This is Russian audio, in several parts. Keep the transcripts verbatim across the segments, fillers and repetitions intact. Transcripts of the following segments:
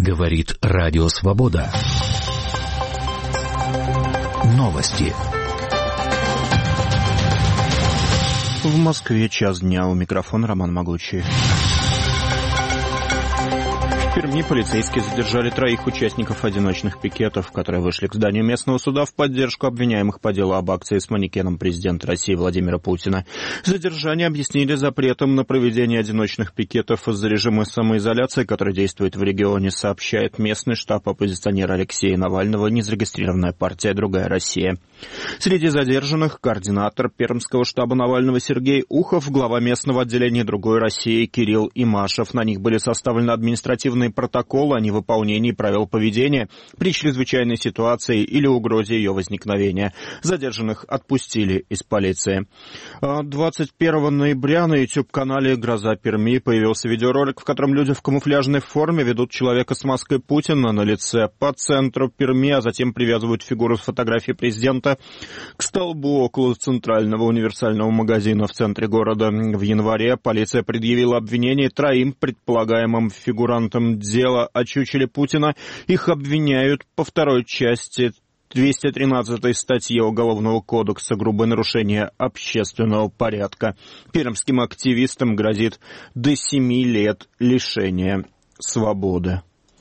Говорит Радио Свобода. Новости. В Москве час дня. У микрофона Роман Могучий. В Перми полицейские задержали троих участников одиночных пикетов, которые вышли к зданию местного суда в поддержку обвиняемых по делу об акции с манекеном президента России Владимира Путина. Задержание объяснили запретом на проведение одиночных пикетов из-за режима самоизоляции, который действует в регионе, сообщает местный штаб оппозиционера Алексея Навального, незарегистрированная партия «Другая Россия». Среди задержанных координатор пермского штаба Навального Сергей Ухов, глава местного отделения «Другой России» Кирилл Имашев. На них были составлены административные протоколы о невыполнении правил поведения при чрезвычайной ситуации или угрозе ее возникновения. Задержанных отпустили из полиции. двадцать первого ноября на YouTube-канале «Гроза Перми» появился видеоролик, в котором люди в камуфляжной форме ведут человека с маской Путина на лице по центру Перми, а затем привязывают фигуру с фотографией президента к столбу около центрального универсального магазина в центре города. В январе полиция предъявила обвинение троим предполагаемым фигурантам дела о чучеле Путина. Их обвиняют по второй части двести тринадцатой статьи Уголовного кодекса «Грубое нарушение общественного порядка». Пермским активистам грозит до семи лет лишения свободы.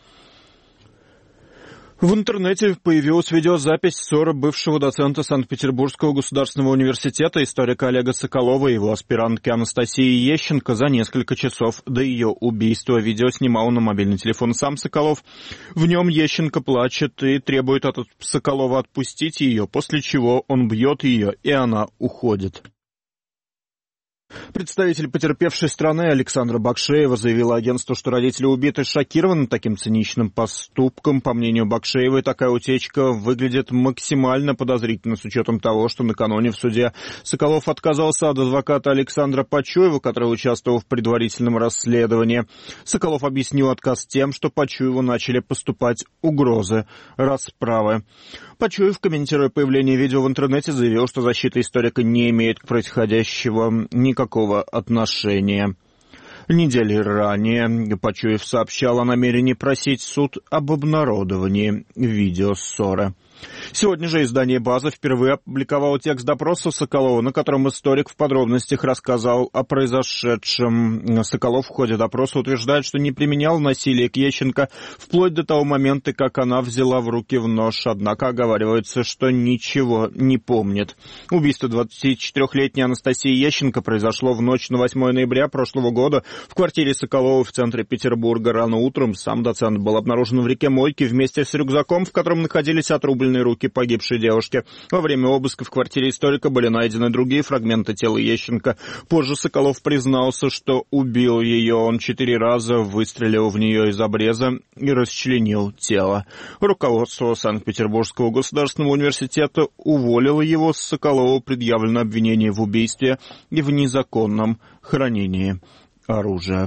В интернете появилась видеозапись ссоры бывшего доцента Санкт-Петербургского государственного университета, историка Олега Соколова и его аспирантки Анастасии Ещенко за несколько часов до ее убийства. Видео снимал на мобильный телефон сам Соколов. В нем Ещенко плачет и требует от Соколова отпустить ее, после чего он бьет ее, и она уходит. Представитель потерпевшей стороны Александра Бакшеева заявила агентству, что родители убиты шокированы таким циничным поступком. По мнению Бакшеевой, такая утечка выглядит максимально подозрительно с учетом того, что накануне в суде Соколов отказался от адвоката Александра Почуева, который участвовал в предварительном расследовании. Соколов объяснил отказ тем, что Почуеву начали поступать угрозы расправы. Почуев, комментируя появление видео в интернете, заявил, что защита историка не имеет к происходящему никакого отношения. Недели ранее Почуев сообщал о намерении просить суд об обнародовании видео ссоры. Сегодня же издание «База» впервые опубликовало текст допроса Соколова, на котором историк в подробностях рассказал о произошедшем. Соколов в ходе допроса утверждает, что не применял насилие к Ещенко вплоть до того момента, как она взяла в руки в нож, однако оговаривается, что ничего не помнит. Убийство двадцатичетырёхлетней Анастасии Ещенко произошло в ночь на восьмое ноября прошлого года в квартире Соколова в центре Петербурга. Рано утром сам доцент был обнаружен в реке Мойке вместе с рюкзаком, в котором находились отрубленные руки погибшей девушки. Во время обыска в квартире историка были найдены другие фрагменты тела Ещенко. Позже Соколов признался, что убил ее. Он четыре раза выстрелил в нее из обреза и расчленил тело. Руководство Санкт-Петербургского государственного университета уволило его. С Соколова предъявлено обвинение в убийстве и в незаконном хранении оружия.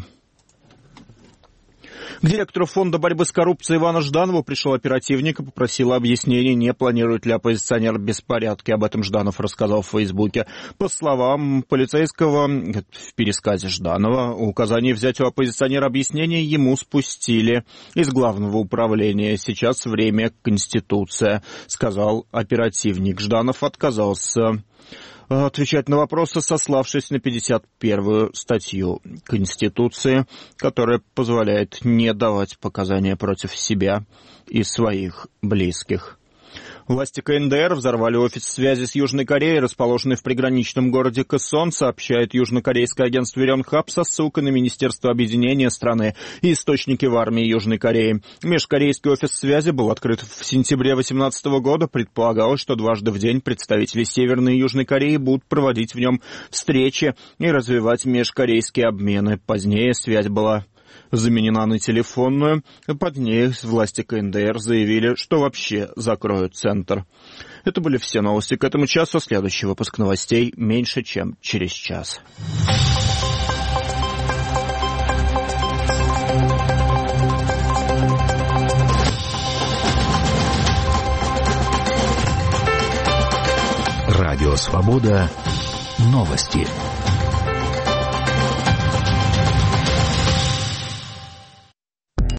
К директору фонда борьбы с коррупцией Ивану Жданову пришел оперативник и попросил объяснений, не планирует ли оппозиционер беспорядки. Об этом Жданов рассказал в Фейсбуке. По словам полицейского, в пересказе Жданова, указание взять у оппозиционера объяснение ему спустили из главного управления. Сейчас время Конституция, сказал оперативник. Жданов отказался отвечать на вопросы, сославшись на пятьдесят первую статью Конституции, которая позволяет не давать показания против себя и своих близких. Власти КНДР взорвали офис связи с Южной Кореей, расположенный в приграничном городе Кэсон, сообщает южнокорейское агентство Yonhap со ссылкой на Министерство объединения страны и источники в армии Южной Кореи. Межкорейский офис связи был открыт в сентябре две тысячи восемнадцатого года. Предполагалось, что дважды в день представители Северной и Южной Кореи будут проводить в нем встречи и развивать межкорейские обмены. Позднее связь была заменена на телефонную. Под ней власти КНДР заявили, что вообще закроют центр. Это были все новости к этому часу. Следующий выпуск новостей меньше, чем через час. Радио «Свобода». Новости.